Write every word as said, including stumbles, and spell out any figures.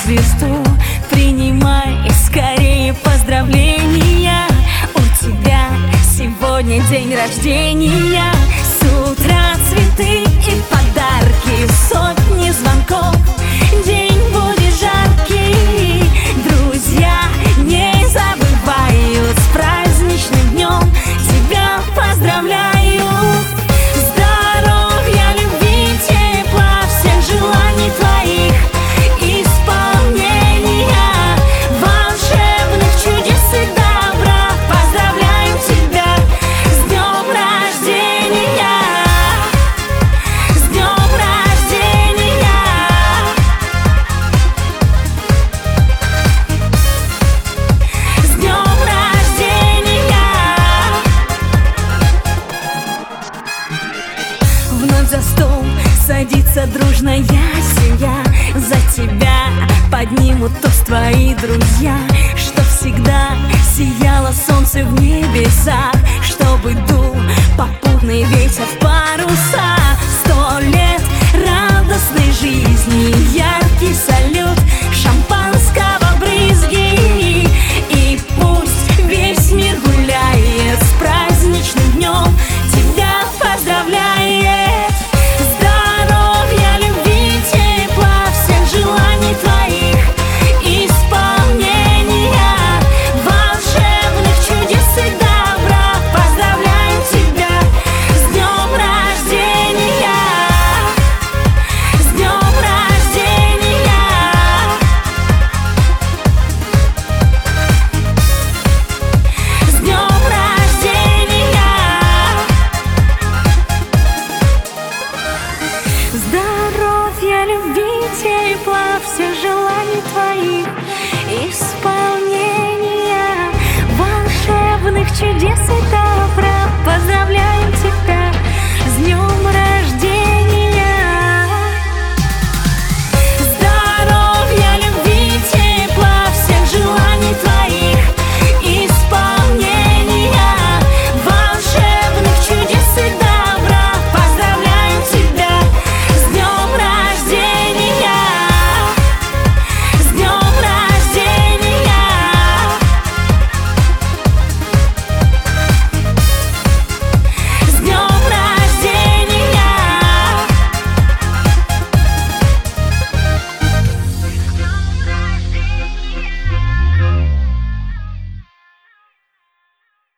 звезду. Принимай скорее поздравления, у тебя сегодня день рождения. С утра цветы и подарки, сотни звонков, день будет жаркий. Друзья не забывают, с праздничным днем тебя поздравляю. Здоровья, любви, тепла, всех желаний твоих, исполнения волшебных чудес и добра. Поздравляю тебя с днем рождения, с днем рождения, с днем рождения. Вновь за стол садится дружная семья, за тебя поднимут тост твои друзья. Чтоб всегда сияло солнце в небесах, чтобы дул попутный ветер в парус.